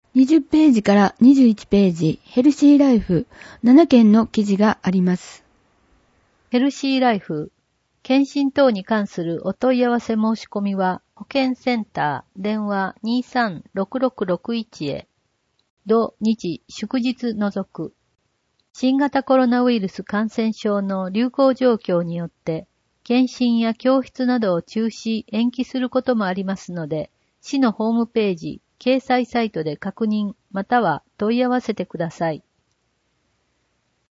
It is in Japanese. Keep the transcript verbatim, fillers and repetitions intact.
にじゅっページからにじゅういちページ、ヘルシーライフななけんの記事があります。 ヘルシーライフ、検診等に関するお問い合わせ申し込みは、保健センター、電話 にさんろくろくろくいち へ、土日祝日除く。新型コロナウイルス感染症の流行状況によって、検診や教室などを中止、延期することもありますので、市のホームページ、掲載サイトで確認または問い合わせてください。